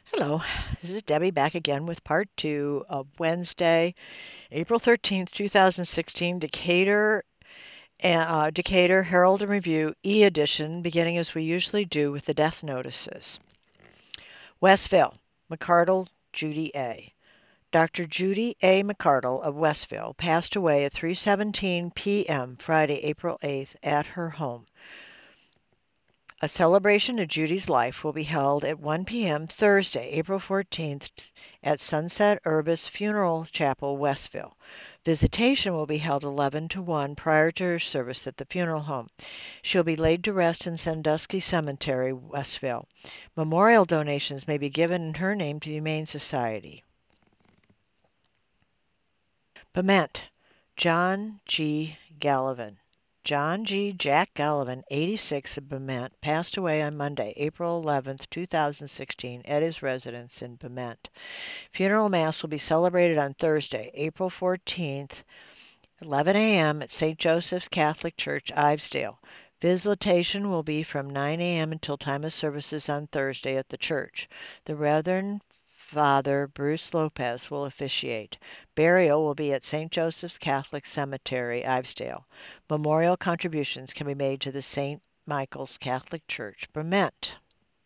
Hello, this is Debbie back again with part two of Wednesday, April 13th, 2016, Decatur Herald and Review e-edition, beginning as we usually do with the death notices. Westville, McCardle, Judy A. Dr. Judy A. McCardle of Westville passed away at 3:17 p.m. Friday, April 8th at her home. A celebration of Judy's life will be held at 1 p.m. Thursday, April 14th at Sunset Urbis Funeral Chapel, Westville. Visitation will be held 11 to 1 prior to her service at the funeral home. She'll be laid to rest in Sandusky Cemetery, Westville. Memorial donations may be given in her name to the Humane Society. Bement, John G. Gallivan. John G. Jack Gallivan, 86, of Bement, passed away on Monday, April 11th, 2016, at his residence in Bement. Funeral Mass will be celebrated on Thursday, April 14th, 11 a.m. at St. Joseph's Catholic Church, Ivesdale. Visitation will be from 9 a.m. until time of services on Thursday at the church. The Reverend Father Bruce Lopez will officiate. Burial will be at St. Joseph's Catholic Cemetery, Ivesdale. Memorial contributions can be made to the St. Michael's Catholic Church, Bement.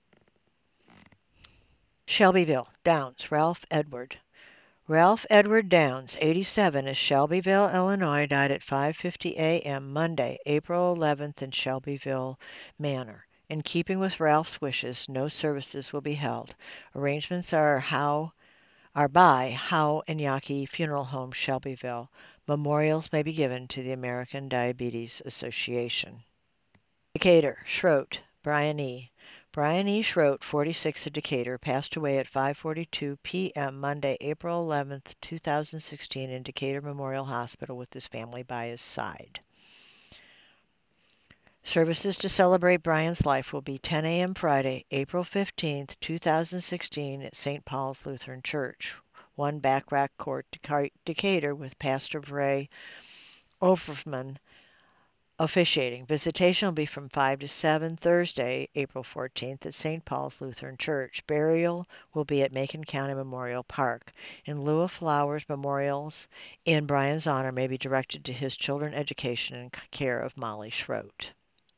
Shelbyville, Downs, Ralph Edward. Ralph Edward Downs, 87, of Shelbyville, Illinois, died at 5:50 a.m. Monday, April 11th in Shelbyville Manor. In keeping with Ralph's wishes, no services will be held. Arrangements are by Howe and Yaki Funeral Home, Shelbyville. Memorials may be given to the American Diabetes Association. Decatur, Schroet, Brian E. Brian E. Schroet, 46, of Decatur, passed away at 5:42 p.m. Monday, April 11th, 2016, in Decatur Memorial Hospital with his family by his side. Services to celebrate Brian's life will be 10 a.m. Friday, April 15th, 2016, at St. Paul's Lutheran Church, 1 Backrack Court, Decatur, with Pastor Ray Overman officiating. Visitation will be from 5 to 7 Thursday, April 14th, at St. Paul's Lutheran Church. Burial will be at Macon County Memorial Park. In lieu of flowers, memorials in Brian's honor may be directed to his children education and care of Molly Schroet.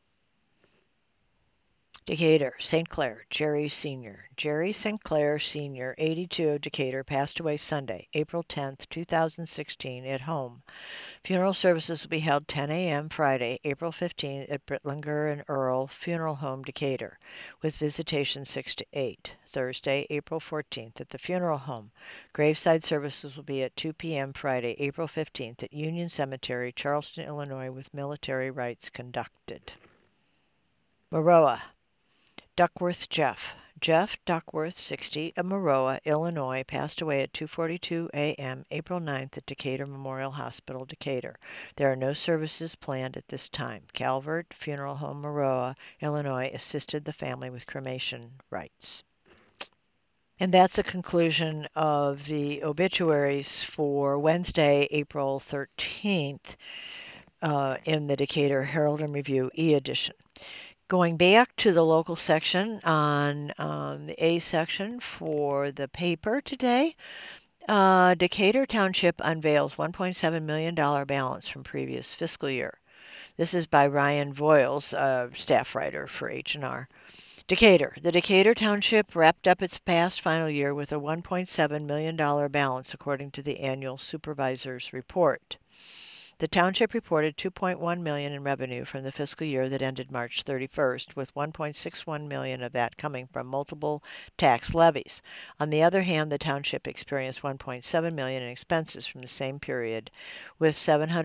Decatur, St. Clair, Jerry Sr. Jerry St. Clair Sr., 82, of Decatur, passed away Sunday, April 10th, 2016, at home. Funeral services will be held 10 a.m. Friday, April 15th, at Brittlinger and Earl Funeral Home, Decatur, with visitation 6 to 8. Thursday, April 14th, at the funeral home. Graveside services will be at 2 p.m. Friday, April 15th, at Union Cemetery, Charleston, Illinois, with military rites conducted. Maroa, Duckworth Jeff. Jeff Duckworth, 60, of Maroa, Illinois, passed away at 2:42 a.m. April 9th at Decatur Memorial Hospital, Decatur. There are no services planned at this time. Calvert Funeral Home, Maroa, Illinois, assisted the family with cremation rites. And that's a conclusion of the obituaries for Wednesday, April 13th, in the Decatur Herald and Review e-edition. Going back to the local section on the A section for the paper today, Decatur Township unveils $1.7 million balance from previous fiscal year. This is by Ryan Voiles, staff writer for H&R. Decatur. The Decatur Township wrapped up its past final year with a $1.7 million balance, according to the annual supervisor's report. The township reported $2.1 million in revenue from the fiscal year that ended March 31st, with $1.61 million of that coming from multiple tax levies. On the other hand, the township experienced $1.7 million in expenses from the same period, with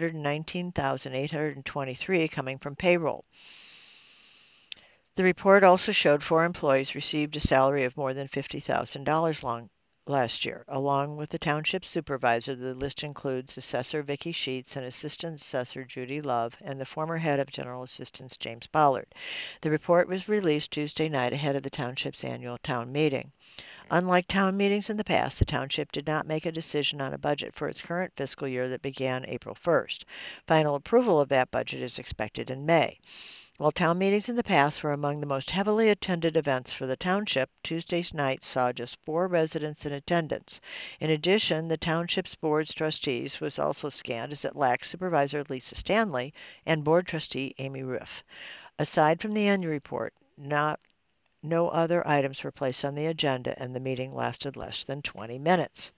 $719,823 coming from payroll. The report also showed 4 employees received a salary of more than $50,000 last year. Along with the township supervisor, the list includes Assessor Vicki Sheets and Assistant Assessor Judy Love and the former head of General Assistance James Ballard. The report was released Tuesday night ahead of the township's annual town meeting. Unlike town meetings in the past, the township did not make a decision on a budget for its current fiscal year that began April 1st. Final approval of that budget is expected in May. While town meetings in the past were among the most heavily attended events for the township, Tuesday's night saw just 4 residents in attendance. In addition, the township's board's trustees was also scanned as it lacked Supervisor Lisa Stanley and board trustee Amy Ruff. Aside from the annual report, no other items were placed on the agenda, and the meeting lasted less than 20 minutes.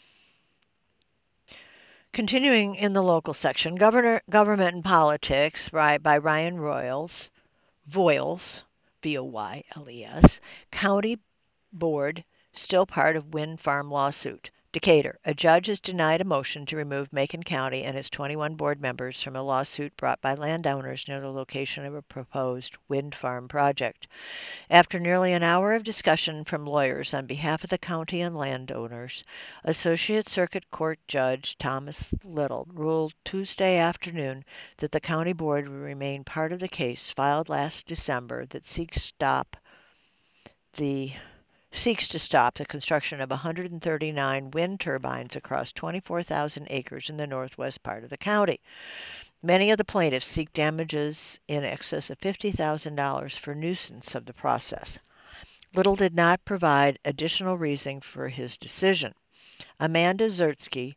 Continuing in the local section, Government and Politics by Ryan Voiles, V-O-Y-L-E-S, County Board, still part of Wind Farm lawsuit. Decatur, a judge has denied a motion to remove Macon County and its 21 board members from a lawsuit brought by landowners near the location of a proposed wind farm project. After nearly an hour of discussion from lawyers on behalf of the county and landowners, Associate Circuit Court Judge Thomas Little ruled Tuesday afternoon that the county board would remain part of the case filed last December that seeks to stop the construction of 139 wind turbines across 24,000 acres in the northwest part of the county. Many of the plaintiffs seek damages in excess of $50,000 for nuisance of the process. Little did not provide additional reasoning for his decision. Amanda Zardsky,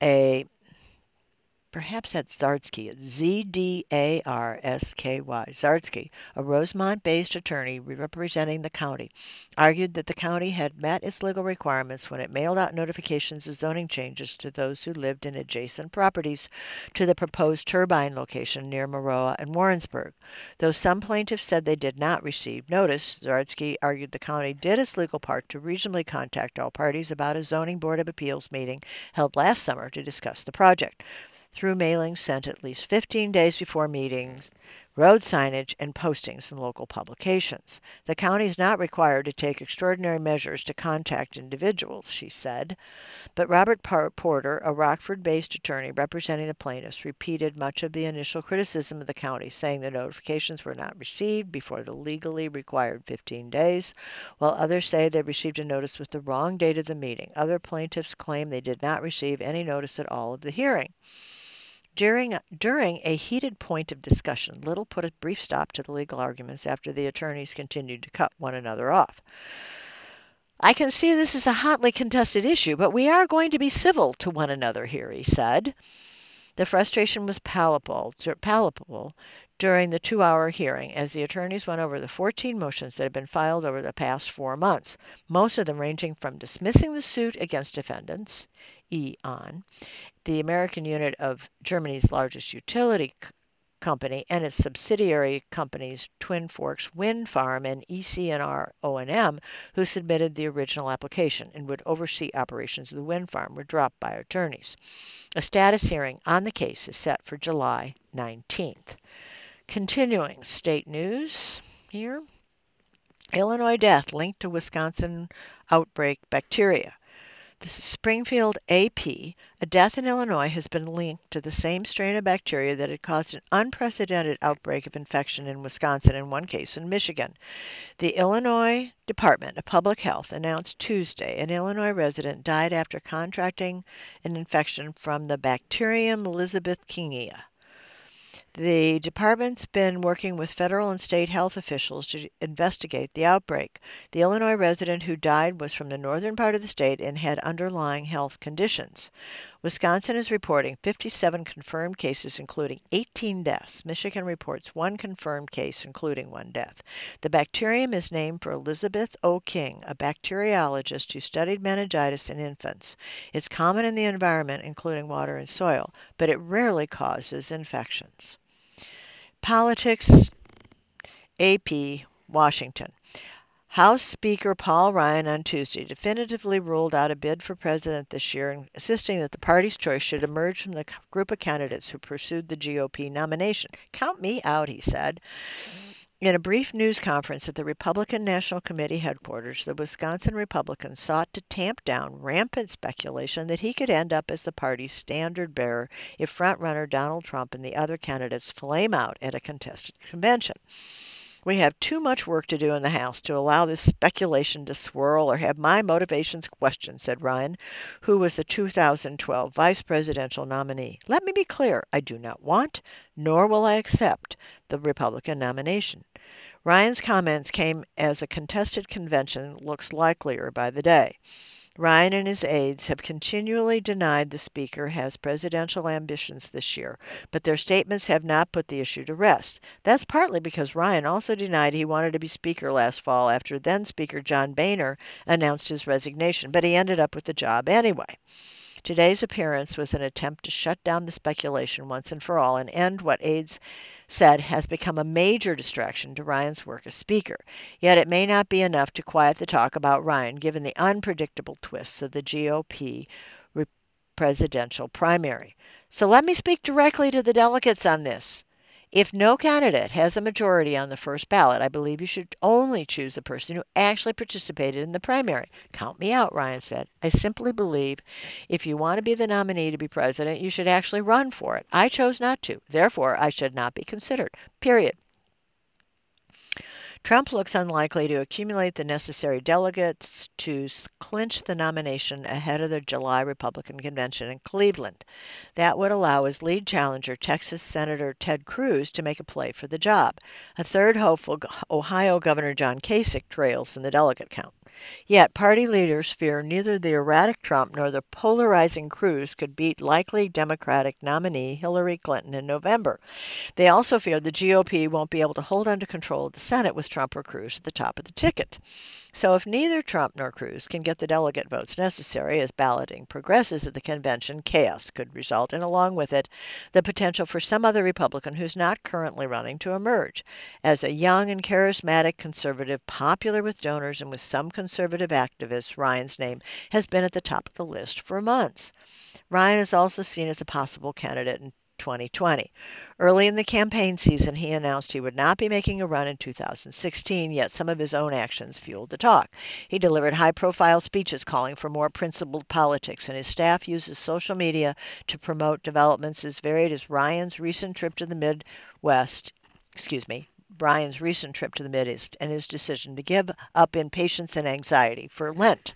perhaps that's Zardsky, Z-D-A-R-S-K-Y, Zardsky, a Rosemont-based attorney representing the county, argued that the county had met its legal requirements when it mailed out notifications of zoning changes to those who lived in adjacent properties to the proposed turbine location near Maroa and Warrensburg. Though some plaintiffs said they did not receive notice, Zardsky argued the county did its legal part to reasonably contact all parties about a zoning board of appeals meeting held last summer to discuss the project, through mailings sent at least 15 days before meetings, road signage, and postings in local publications. The county is not required to take extraordinary measures to contact individuals, she said. But Robert Porter, a Rockford-based attorney representing the plaintiffs, repeated much of the initial criticism of the county, saying the notifications were not received before the legally required 15 days, while others say they received a notice with the wrong date of the meeting. Other plaintiffs claim they did not receive any notice at all of the hearing. During a heated point of discussion, Little put a brief stop to the legal arguments after the attorneys continued to cut one another off. I can see this is a hotly contested issue, but we are going to be civil to one another here, he said. The frustration was palpable during the 2-hour hearing as the attorneys went over the 14 motions that had been filed over the past 4 months, most of them ranging from dismissing the suit against defendants, E.ON, the American unit of Germany's largest utility company, and its subsidiary companies Twin Forks Wind Farm and EC&R O&M, who submitted the original application and would oversee operations of the wind farm, were dropped by attorneys. A status hearing on the case is set for July 19th. Continuing state news here. Illinois death linked to Wisconsin outbreak bacteria. This is Springfield AP. A death in Illinois has been linked to the same strain of bacteria that had caused an unprecedented outbreak of infection in Wisconsin and one case in Michigan. The Illinois Department of Public Health announced Tuesday an Illinois resident died after contracting an infection from the bacterium Elisabethingia. The department's been working with federal and state health officials to investigate the outbreak. The Illinois resident who died was from the northern part of the state and had underlying health conditions. Wisconsin is reporting 57 confirmed cases, including 18 deaths. Michigan reports 1 confirmed case, including 1 death. The bacterium is named for Elizabeth O. King, a bacteriologist who studied meningitis in infants. It's common in the environment, including water and soil, but it rarely causes infections. Politics, AP, Washington. House Speaker Paul Ryan on Tuesday definitively ruled out a bid for president this year, insisting that the party's choice should emerge from the group of candidates who pursued the GOP nomination. Count me out, he said. In a brief news conference at the Republican National Committee headquarters, the Wisconsin Republican sought to tamp down rampant speculation that he could end up as the party's standard-bearer if frontrunner Donald Trump and the other candidates flame out at a contested convention. We have too much work to do in the House to allow this speculation to swirl or have my motivations questioned, said Ryan, who was the 2012 vice presidential nominee. Let me be clear, I do not want, nor will I accept, the Republican nomination. Ryan's comments came as a contested convention looks likelier by the day. Ryan and his aides have continually denied the Speaker has presidential ambitions this year, but their statements have not put the issue to rest. That's partly because Ryan also denied he wanted to be Speaker last fall after then Speaker John Boehner announced his resignation, but he ended up with the job anyway. Today's appearance was an attempt to shut down the speculation once and for all and end what aides said has become a major distraction to Ryan's work as Speaker. Yet it may not be enough to quiet the talk about Ryan given the unpredictable twists of the GOP presidential primary. So let me speak directly to the delegates on this. If no candidate has a majority on the first ballot, I believe you should only choose the person who actually participated in the primary. Count me out, Ryan said. I simply believe if you want to be the nominee to be president, you should actually run for it. I chose not to. Therefore, I should not be considered. Period. Trump looks unlikely to accumulate the necessary delegates to clinch the nomination ahead of the July Republican convention in Cleveland. That would allow his lead challenger, Texas Senator Ted Cruz, to make a play for the job. A third hopeful, Ohio Governor John Kasich, trails in the delegate count. Yet party leaders fear neither the erratic Trump nor the polarizing Cruz could beat likely Democratic nominee Hillary Clinton in November. They also fear the GOP won't be able to hold on to control of the Senate with Trump or Cruz at the top of the ticket. So if neither Trump nor Cruz can get the delegate votes necessary as balloting progresses at the convention, chaos could result, and along with it, the potential for some other Republican who's not currently running to emerge. As a young and charismatic conservative, popular with donors and with some conservative activists, Ryan's name has been at the top of the list for months. Ryan is also seen as a possible candidate in 2020. Early in the campaign season, he announced he would not be making a run in 2016, yet some of his own actions fueled the talk. He delivered high-profile speeches calling for more principled politics, and his staff uses social media to promote developments as varied as Ryan's recent trip to the Midwest, Brian's recent trip to the Mideast and his decision to give up impatience and anxiety for Lent.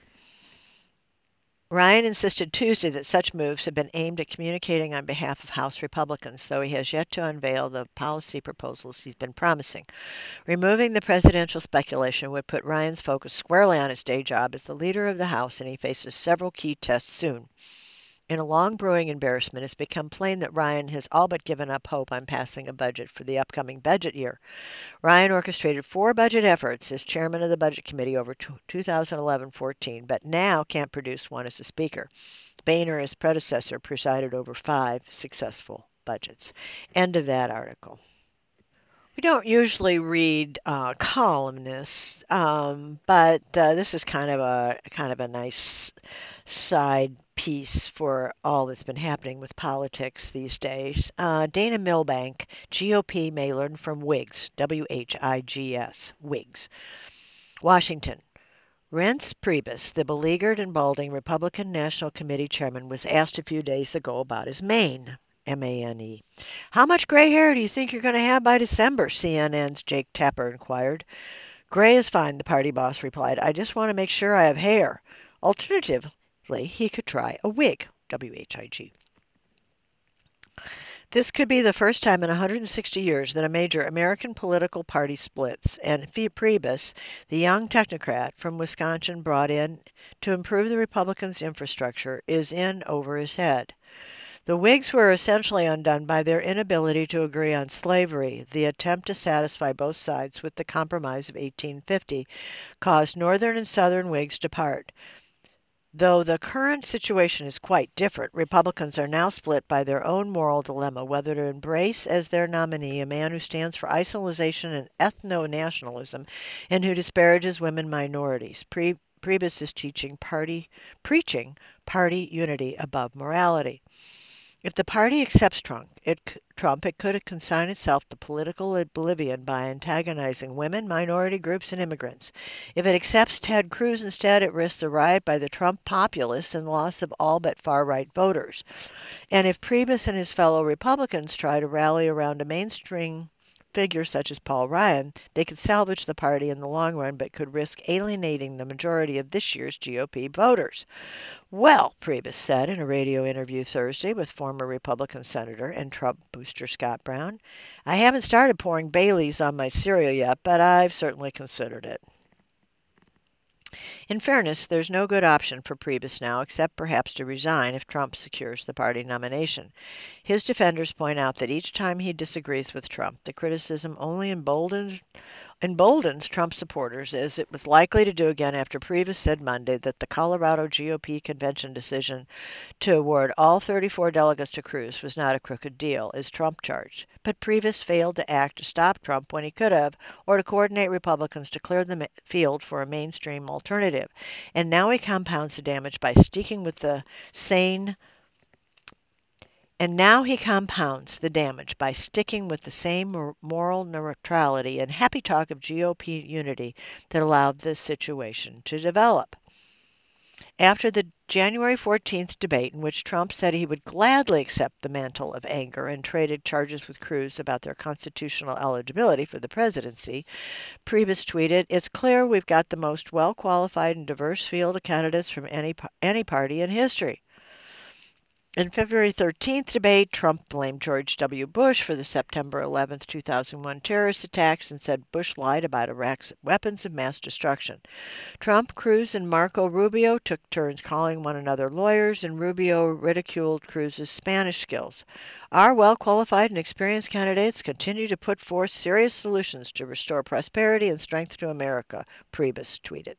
Ryan insisted Tuesday that such moves have been aimed at communicating on behalf of House Republicans, though he has yet to unveil the policy proposals he's been promising. Removing the presidential speculation would put Ryan's focus squarely on his day job as the leader of the House, and he faces several key tests soon. In a long brewing embarrassment, it's become plain that Ryan has all but given up hope on passing a budget for the upcoming budget year. Ryan orchestrated 4 budget efforts as chairman of the Budget Committee over 2011-14, but now can't produce one as a speaker. Boehner, his predecessor, presided over 5 successful budgets. End of that article. We don't usually read columnists, but this is kind of a nice side piece for all that's been happening with politics these days. Dana Milbank, GOP may learn from Whigs, WHIGS, Whigs. Washington. Reince Priebus, the beleaguered and balding Republican National Committee chairman, was asked a few days ago about his mane. M-A-N-E. How much gray hair do you think you're going to have by December? CNN's Jake Tapper inquired. Gray is fine, the party boss replied. I just want to make sure I have hair. Alternatively, he could try a wig, W-H-I-G. This could be the first time in 160 years that a major American political party splits, and Priebus, the young technocrat from Wisconsin brought in to improve the Republicans' infrastructure, is in over his head. The Whigs were essentially undone by their inability to agree on slavery. The attempt to satisfy both sides with the Compromise of 1850 caused Northern and Southern Whigs to part. Though the current situation is quite different, Republicans are now split by their own moral dilemma whether to embrace as their nominee a man who stands for isolation and ethno-nationalism and who disparages women minorities. Priebus is preaching party unity above morality. If the party accepts Trump, it could consign itself to political oblivion by antagonizing women, minority groups, and immigrants. If it accepts Ted Cruz instead, it risks a riot by the Trump populists and loss of all but far-right voters. And if Priebus and his fellow Republicans try to rally around a mainstream figure such as Paul Ryan, they could salvage the party in the long run but could risk alienating the majority of this year's GOP voters. Well, Priebus said in a radio interview Thursday with former Republican Senator and Trump booster Scott Brown, I haven't started pouring Baileys on my cereal yet, but I've certainly considered it. In fairness, there's no good option for Priebus now except perhaps to resign if Trump secures the party nomination. His defenders point out that each time he disagrees with Trump, the criticism only emboldens Trump supporters, as it was likely to do again after Priebus said Monday that the Colorado GOP convention decision to award all 34 delegates to Cruz was not a crooked deal, as Trump charged. But Priebus failed to act to stop Trump when he could have, or to coordinate Republicans to clear the field for a mainstream alternative. And now he compounds the damage by sticking with the same moral neutrality and happy talk of GOP unity that allowed this situation to develop. After the January 14th debate, in which Trump said he would gladly accept the mantle of anger and traded charges with Cruz about their constitutional eligibility for the presidency, Priebus tweeted, "It's clear we've got the most well-qualified and diverse field of candidates from any party in history." In February 13th debate, Trump blamed George W. Bush for the September 11th, 2001 terrorist attacks and said Bush lied about Iraq's weapons of mass destruction. Trump, Cruz, and Marco Rubio took turns calling one another lawyers, and Rubio ridiculed Cruz's Spanish skills. Our well-qualified and experienced candidates continue to put forth serious solutions to restore prosperity and strength to America, Priebus tweeted.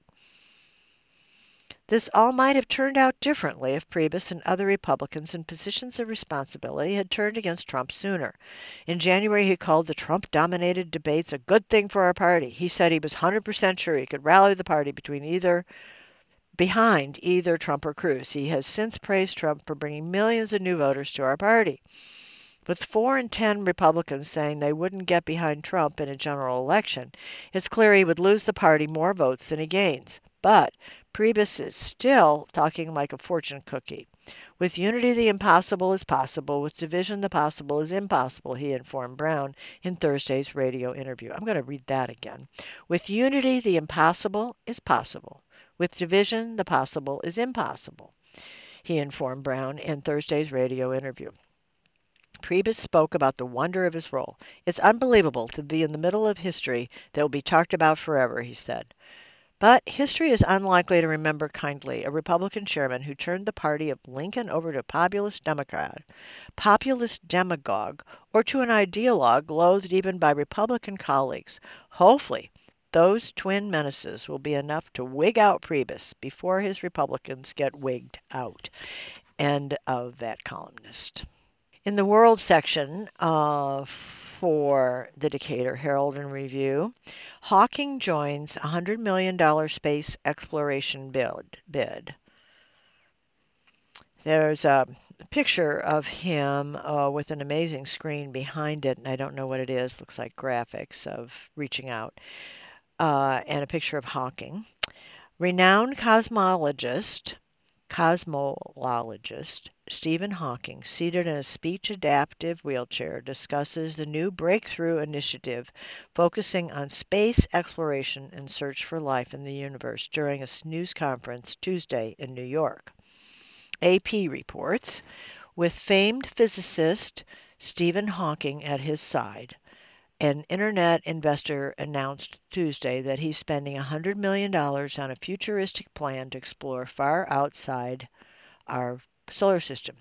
This all might have turned out differently if Priebus and other Republicans in positions of responsibility had turned against Trump sooner. In January, he called the Trump-dominated debates a good thing for our party. He said he was 100% sure he could rally the party behind either Trump or Cruz. He has since praised Trump for bringing millions of new voters to our party. With 4 in 10 Republicans saying they wouldn't get behind Trump in a general election, it's clear he would lose the party more votes than he gains. But Priebus is still talking like a fortune cookie. With unity, the impossible is possible. With division, the possible is impossible, he informed Brown in Thursday's radio interview. I'm going to read that again. With unity, the impossible is possible. With division, the possible is impossible, he informed Brown in Thursday's radio interview. Priebus spoke about the wonder of his role. It's unbelievable to be in the middle of history that will be talked about forever, he said. But history is unlikely to remember kindly a Republican chairman who turned the party of Lincoln over to a populist demagogue, or to an ideologue loathed even by Republican colleagues. Hopefully, those twin menaces will be enough to wig out Priebus before his Republicans get wigged out. End of that columnist. In the World section for the Decatur Herald and Review, Hawking joins $100 million space exploration bid. There's a picture of him with an amazing screen behind it, and I don't know what it is. Looks like graphics of reaching out, and a picture of Hawking. Renowned cosmologist Stephen Hawking, seated in a speech-adaptive wheelchair, discusses the new breakthrough initiative focusing on space exploration and search for life in the universe during a news conference Tuesday in New York. AP reports, with famed physicist Stephen Hawking at his side, an internet investor announced Tuesday that he's spending $100 million on a futuristic plan to explore far outside our solar system.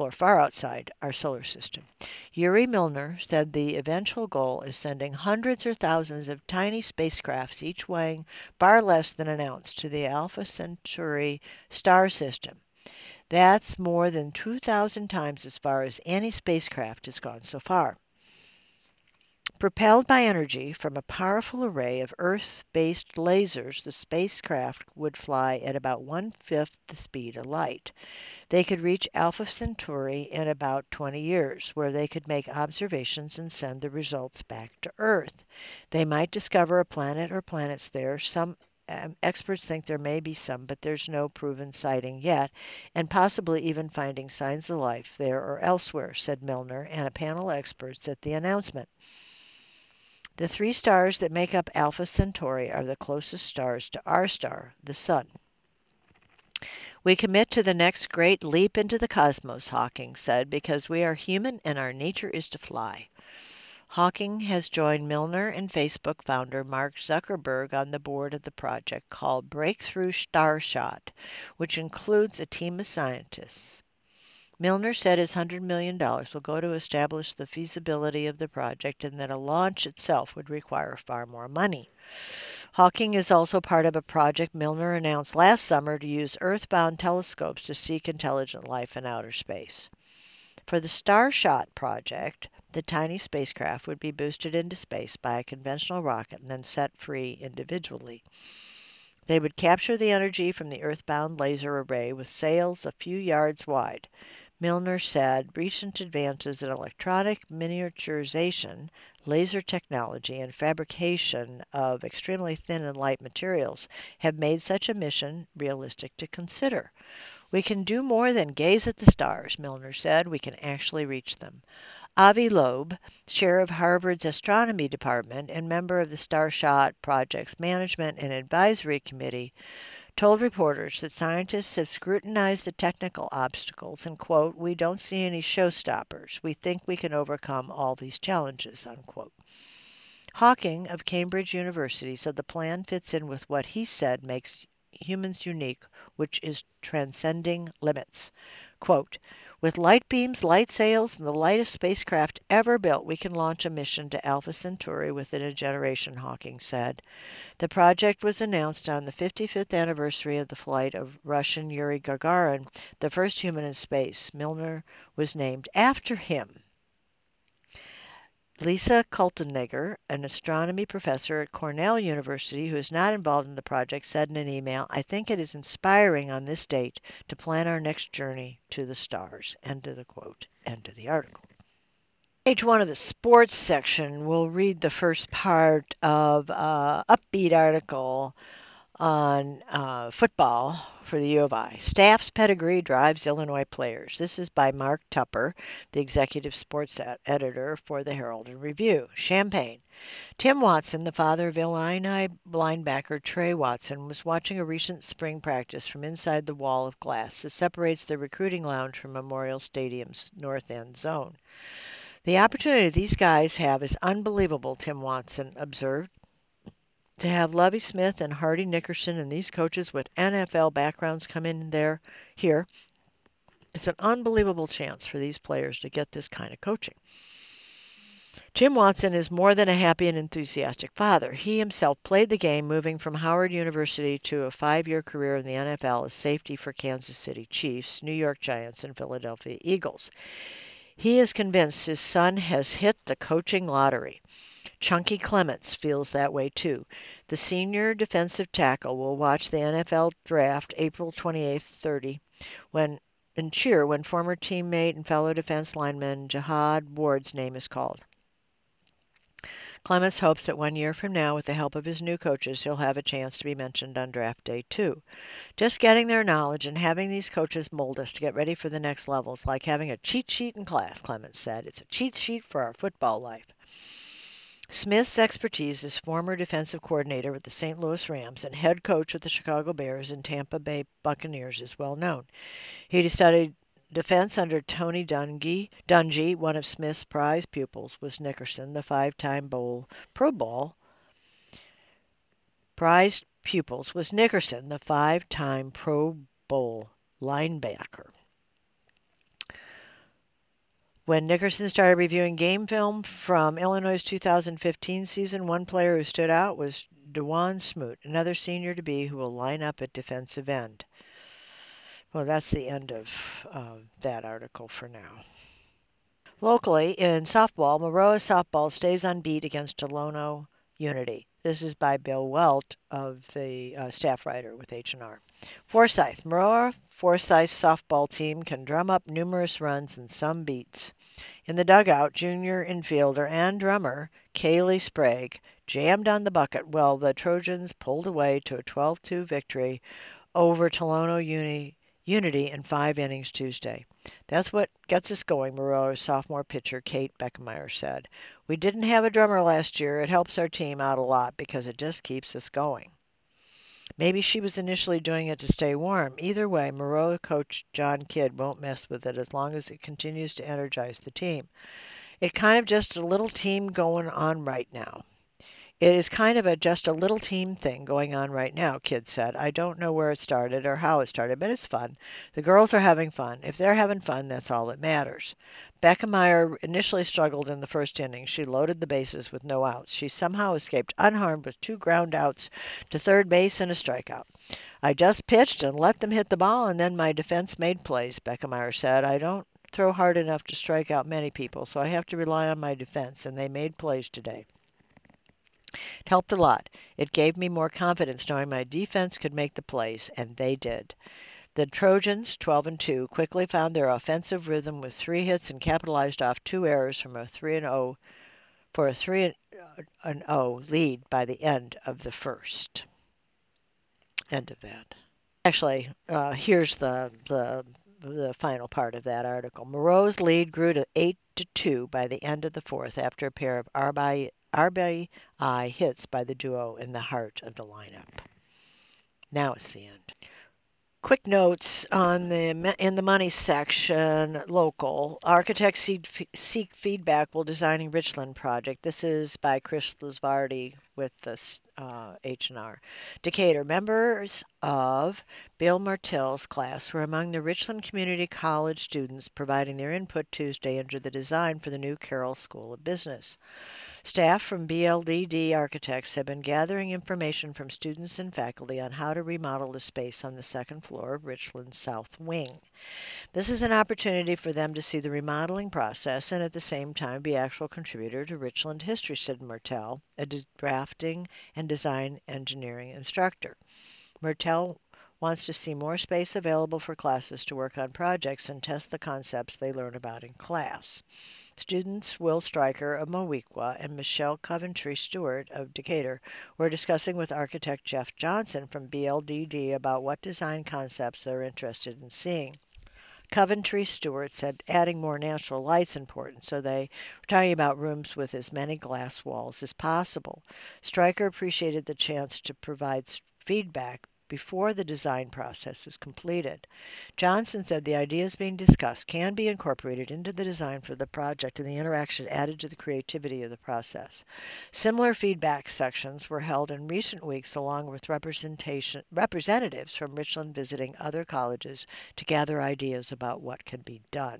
Yuri Milner said the eventual goal is sending hundreds or thousands of tiny spacecrafts, each weighing far less than an ounce, to the Alpha Centauri star system. That's more than 2,000 times as far as any spacecraft has gone so far. Propelled by energy from a powerful array of Earth-based lasers, the spacecraft would fly at about 1/5 the speed of light. They could reach Alpha Centauri in about 20 years, where they could make observations and send the results back to Earth. They might discover a planet or planets there. Some experts think there may be some, but there's no proven sighting yet, and possibly even finding signs of life there or elsewhere, said Milner and a panel of experts at the announcement. The three stars that make up Alpha Centauri are the closest stars to our star, the Sun. We commit to the next great leap into the cosmos, Hawking said, because we are human and our nature is to fly. Hawking has joined Milner and Facebook founder Mark Zuckerberg on the board of the project called Breakthrough Starshot, which includes a team of scientists. Milner said his $100 million will go to establish the feasibility of the project and that a launch itself would require far more money. Hawking is also part of a project Milner announced last summer to use Earth-bound telescopes to seek intelligent life in outer space. For the Starshot project, the tiny spacecraft would be boosted into space by a conventional rocket and then set free individually. They would capture the energy from the Earth-bound laser array with sails a few yards wide. Milner said recent advances in electronic miniaturization, laser technology, and fabrication of extremely thin and light materials have made such a mission realistic to consider. We can do more than gaze at the stars, Milner said. We can actually reach them. Avi Loeb, chair of Harvard's astronomy department and member of the Starshot Project's management and advisory committee, told reporters that scientists have scrutinized the technical obstacles and, quote, we don't see any showstoppers. We think we can overcome all these challenges, unquote. Hawking of Cambridge University said the plan fits in with what he said makes humans unique, which is transcending limits. Quote, with light beams, light sails, and the lightest spacecraft ever built, we can launch a mission to Alpha Centauri within a generation, Hawking said. The project was announced on the 55th anniversary of the flight of Russian Yuri Gagarin, the first human in space. Milner was named after him. Lisa Kaltenegger, an astronomy professor at Cornell University who is not involved in the project, said in an email, I think it is inspiring on this date to plan our next journey to the stars. End of the quote. End of the article. Page 1 of the sports section, we'll read the first part of an upbeat article on football for the U of I. Staff's pedigree drives Illinois players. This is by Mark Tupper, the executive sports editor for the Herald and Review. Champaign. Tim Watson, the father of Illinois linebacker Trey Watson, was watching a recent spring practice from inside the wall of glass that separates the recruiting lounge from Memorial Stadium's north end zone. The opportunity these guys have is unbelievable, Tim Watson observed. To have Lovie Smith and Hardy Nickerson and these coaches with NFL backgrounds come in here, it's an unbelievable chance for these players to get this kind of coaching. Tim Watson is more than a happy and enthusiastic father. He himself played the game, moving from Howard University to a 5-year career in the NFL as safety for Kansas City Chiefs, New York Giants, and Philadelphia Eagles. He is convinced his son has hit the coaching lottery. Chunky Clements feels that way too. The senior defensive tackle will watch the NFL draft April 28-30 and cheer when former teammate and fellow defense lineman Jihad Ward's name is called. Clements hopes that 1 year from now, with the help of his new coaches, he'll have a chance to be mentioned on draft day too. Just getting their knowledge and having these coaches mold us to get ready for the next level is like having a cheat sheet in class, Clements said. It's a cheat sheet for our football life. Smith's expertise as former defensive coordinator with the St. Louis Rams and head coach with the Chicago Bears and Tampa Bay Buccaneers is well known. He studied defense under Tony Dungy. One of Smith's prized pupils was Nickerson, the 5-time Pro Bowl. Prized pupils was Nickerson, the 5-time Pro Bowl linebacker. When Nickerson started reviewing game film from Illinois' 2015 season, one player who stood out was DeJuan Smoot, another senior-to-be who will line up at defensive end. Well, that's the end of that article for now. Locally, in softball, Maroa softball stays unbeat against Tolono Unity. This is by Bill Welt of the staff writer with H&R. Forsyth. Maroa Forsyth softball team can drum up numerous runs and some beats. In the dugout, junior infielder and drummer Kaylee Sprague jammed on the bucket while the Trojans pulled away to a 12-2 victory over Tolono unity in 5 innings Tuesday. That's what gets us going, Moreau's sophomore pitcher Kate Beckemeyer said. We didn't have a drummer last year. It helps our team out a lot because it just keeps us going. Maybe she was initially doing it to stay warm. Either way, Moreau coach John Kidd won't mess with it as long as it continues to energize the team. It's kind of just a little team going on right now. It is kind of just a little team thing going on right now, Kidd said. I don't know where it started or how it started, but it's fun. The girls are having fun. If they're having fun, that's all that matters. Beckemeyer initially struggled in the first inning. She loaded the bases with no outs. She somehow escaped unharmed with 2 ground outs to third base and a strikeout. I just pitched and let them hit the ball, and then my defense made plays, Beckemeyer said. I don't throw hard enough to strike out many people, so I have to rely on my defense, and they made plays today. It helped a lot. It gave me more confidence knowing my defense could make the plays, and they did. The Trojans, 12-2, quickly found their offensive rhythm with 3 hits and capitalized off 2 errors from a 3-0 for a 3-0 lead by the end of the first. End of that. Actually, here's the final part of that article. Moreau's lead grew to 8-2 by the end of the fourth after a pair of RBI hits by the duo in the heart of the lineup. Now it's the end. Quick notes on in the money section, local. Architects seek feedback while designing Richland project. This is by Chris Lasvardi with the H&R. Decatur. Members of Bill Martell's class were among the Richland Community College students providing their input Tuesday into the design for the new Carroll School of Business. Staff from BLDD Architects have been gathering information from students and faculty on how to remodel the space on the second floor of Richland's South Wing. This is an opportunity for them to see the remodeling process and at the same time be actual contributor to Richland history, said Martell, a drafting and design engineering instructor. Martell wants to see more space available for classes to work on projects and test the concepts they learn about in class. Students Will Stryker of Moweaqua and Michelle Coventry Stewart of Decatur were discussing with architect Jeff Johnson from BLDD about what design concepts they're interested in seeing. Coventry Stewart said adding more natural light is important, so they were talking about rooms with as many glass walls as possible. Stryker appreciated the chance to provide feedback before the design process is completed. Johnson said the ideas being discussed can be incorporated into the design for the project and the interaction added to the creativity of the process. Similar feedback sections were held in recent weeks along with representatives from Richland visiting other colleges to gather ideas about what can be done.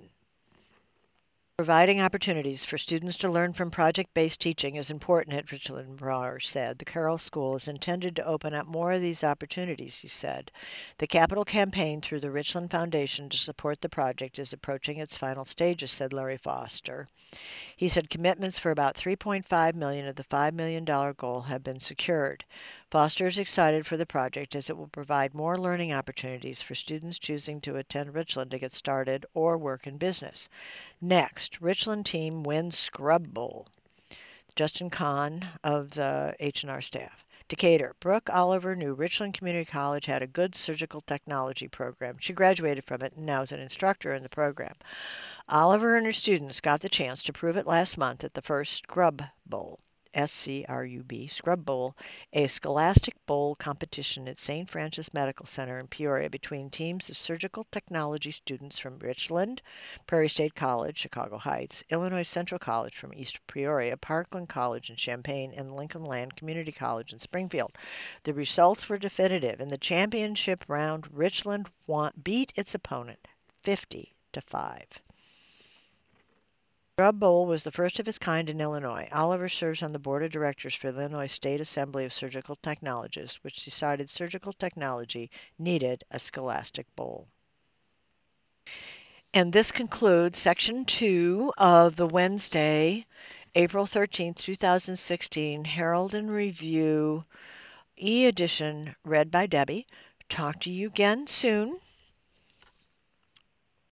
Providing opportunities for students to learn from project-based teaching is important at Richland, Brower said. The Carroll School is intended to open up more of these opportunities, he said. The capital campaign through the Richland Foundation to support the project is approaching its final stages, said Larry Foster. He said commitments for about $3.5 million of the $5 million goal have been secured. Foster is excited for the project as it will provide more learning opportunities for students choosing to attend Richland to get started or work in business. Next, Richland team wins Scrub Bowl. Justin Kahn of the H&R staff. Decatur. Brooke Oliver knew Richland Community College had a good surgical technology program. She graduated from it and now is an instructor in the program. Oliver and her students got the chance to prove it last month at the first Scrub Bowl. SCRUB, Scrub Bowl, a scholastic bowl competition at St. Francis Medical Center in Peoria between teams of surgical technology students from Richland, Prairie State College, Chicago Heights, Illinois Central College from East Peoria, Parkland College in Champaign, and Lincoln Land Community College in Springfield. The results were definitive. In the championship round, Richland beat its opponent 50-5. Scrub Bowl was the first of its kind in Illinois. Oliver serves on the board of directors for the Illinois State Assembly of Surgical Technologists, which decided surgical technology needed a scholastic bowl. And this concludes section 2 of the Wednesday, April 13th, 2016 Herald and Review e-edition read by Debbie. Talk to you again soon.